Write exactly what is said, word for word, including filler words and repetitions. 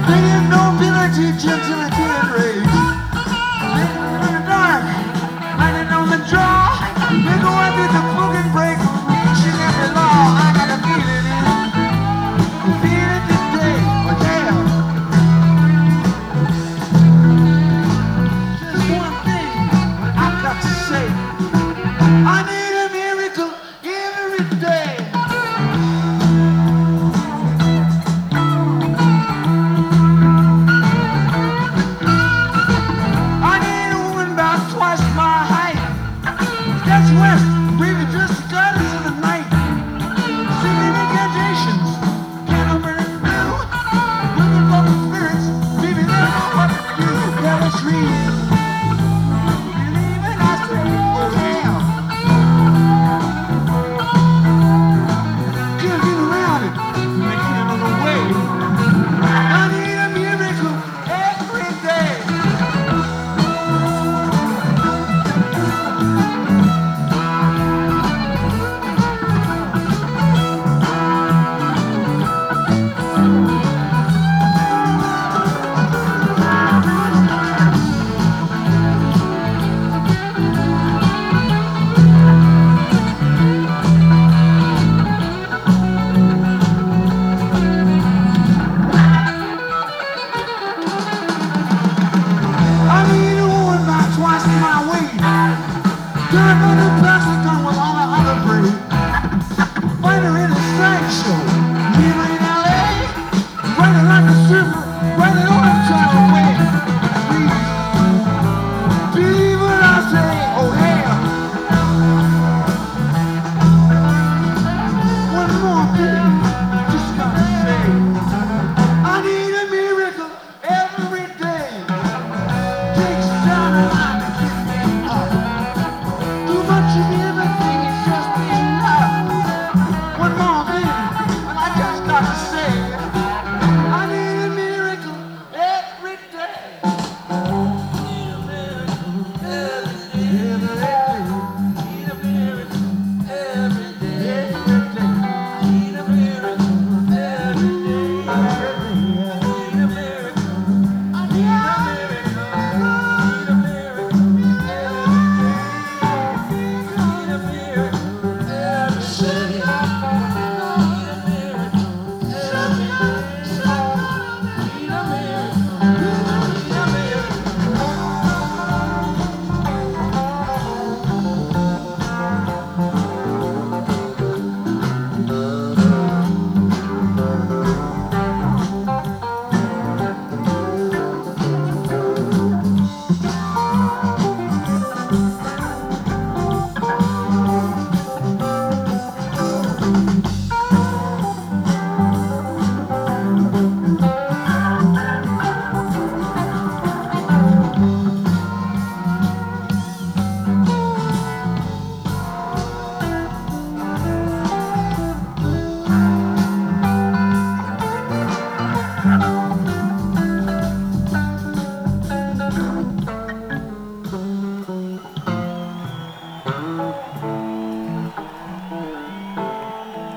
Bringing nobility, gentility, and rage. Living in the dark, lighting on the jaw. They go after the book and break, reaching every law. I got a feeling it, a feeling today. Oh yeah. Just one thing I've got to say. I need a miracle every day. I need a woman about twice my height. That's west, baby, just got us in the night. Singing incantations, candle burning blue. Looking for the spirits, baby, they don't know what to do. Yeah, let's read. Believe it, I say, oh yeah. Can't get around it, they can't on the way. I need a miracle every day. I need a woman about twice my weight. Turn on the plastic gun with all the other breed. Find her in a sideshow. Live in L A. Running like a super. Running on a travel way.